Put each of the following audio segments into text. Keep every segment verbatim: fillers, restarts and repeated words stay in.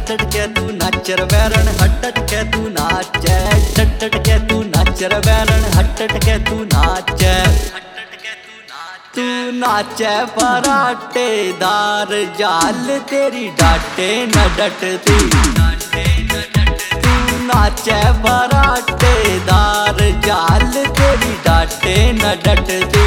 डट के तू नाचर बैरण हट के तू नाचे डट के तू नाचर बैरण हट के तू नाचे तू नाचे पराटेदार जाल तेरी डाटे न डटती तू नाचे पराटेदार जाल तेरी डाटे न डटती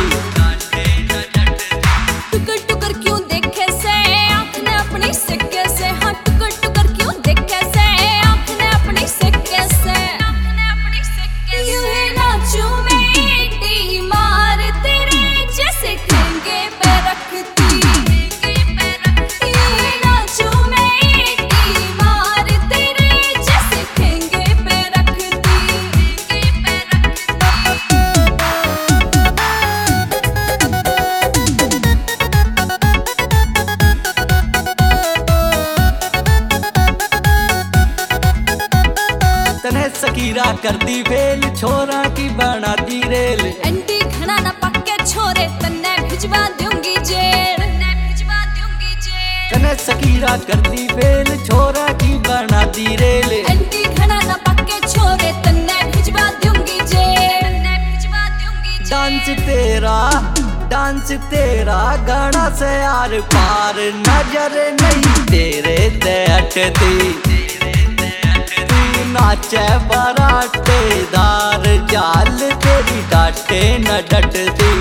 तने सकीरा कर दी फेल छोरा की बना दी रेल एंटी घना ना पक्के छोरे तन्ने भिजवा दूंगी जेल तन्ने भिजवा दूंगी जेल तने सकीरा कर दी फेल छोरा की बना दी रेल एंटी घना ना पक्के छोरे तन्ने भिजवा दूंगी जेल तन्ने भिजवा दूंगी जेल डांस तेरा डांस तेरा गाना से आर पार नजर नहीं तेरे ते हटती नाचे पराटेदार जाल तेरी डाटे न डटती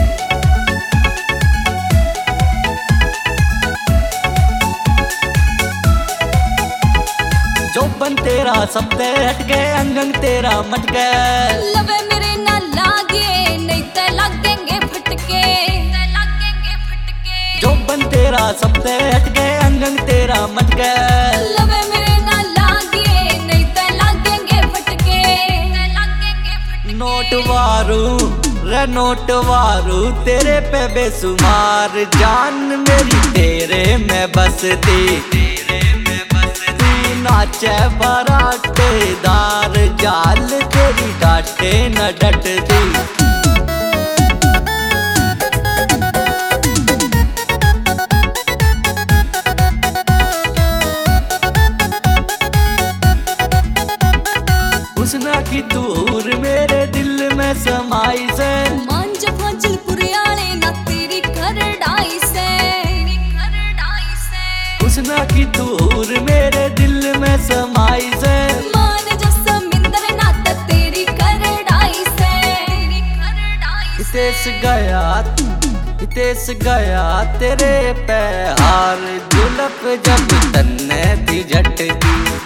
जोबन तेरा सबसे हटके अंगंग तेरा मटके लवे मेरे ना लागे नहीं ते लगेंगे फटके ते लगेंगे फटके जोबन तेरा सबसे हटके अंगंग तेरा मटके लवे मेरे ना लागे नहीं ते लगेंगे फटके ते लगेंगे फटके नोट वारू रे नोट वारू तेरे पे बेसुमार जान मेरी तेरे में बसती तेरे में बसती नाचे पराटेदार जाल तेरी डाटे न डटती हुस्ना की दूर मेरे दिल में समाई से मांझ फांझल पुरियाले ना तेरी करड़ाई से तेरी करड़ाई से हुस्ना की दूर मेरे दिल में समाई से मान जो समिंदर ना तेरी करड़ाई से तेरी करड़ाई से हितेश गया हितेश गया तेरे पे हार जुलफ जब तन्ने थी झटकी